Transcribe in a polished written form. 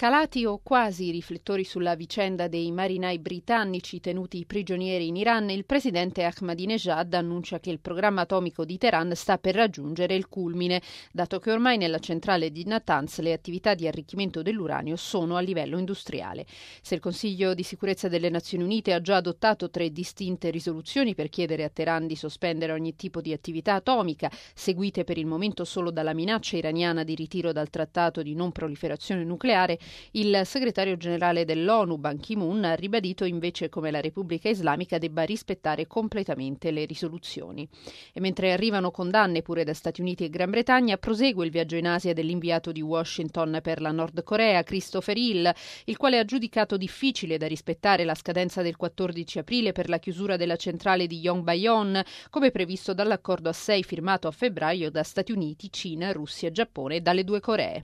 Calati o quasi i riflettori sulla vicenda dei marinai britannici tenuti prigionieri in Iran, il presidente Ahmadinejad annuncia che il programma atomico di Teheran sta per raggiungere il culmine, dato che ormai nella centrale di Natanz le attività di arricchimento dell'uranio sono a livello industriale. Se il Consiglio di sicurezza delle Nazioni Unite ha già adottato 3 distinte risoluzioni per chiedere a Teheran di sospendere ogni tipo di attività atomica, seguite per il momento solo dalla minaccia iraniana di ritiro dal trattato di non proliferazione nucleare, il segretario generale dell'ONU, Ban Ki-moon, ha ribadito invece come la Repubblica Islamica debba rispettare completamente le risoluzioni. E mentre arrivano condanne pure da Stati Uniti e Gran Bretagna, prosegue il viaggio in Asia dell'inviato di Washington per la Nord Corea, Christopher Hill, il quale ha giudicato difficile da rispettare la scadenza del 14 aprile per la chiusura della centrale di Yongbyon, come previsto dall'accordo a 6 firmato a febbraio da Stati Uniti, Cina, Russia, Giappone e dalle 2 Coree.